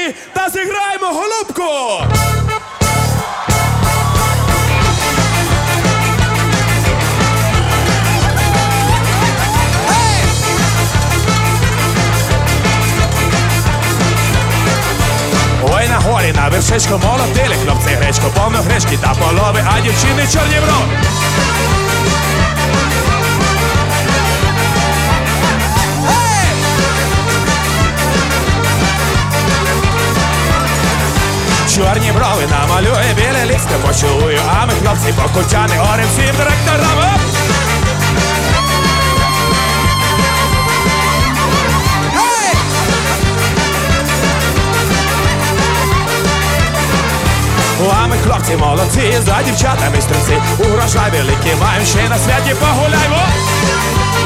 пісні та зіграємо голубку! Ой, на горі, на вершечку молотили хлопці гречку, повно гречки та полови, а дівчини чорні брови. Чорні брови намалює, біле листя почую, а ми хлопці покутяни горем всім директорам. А ми хлопці молодці, за дівчатами стрільці, урожай великий маємо, ще на святі погуляймо.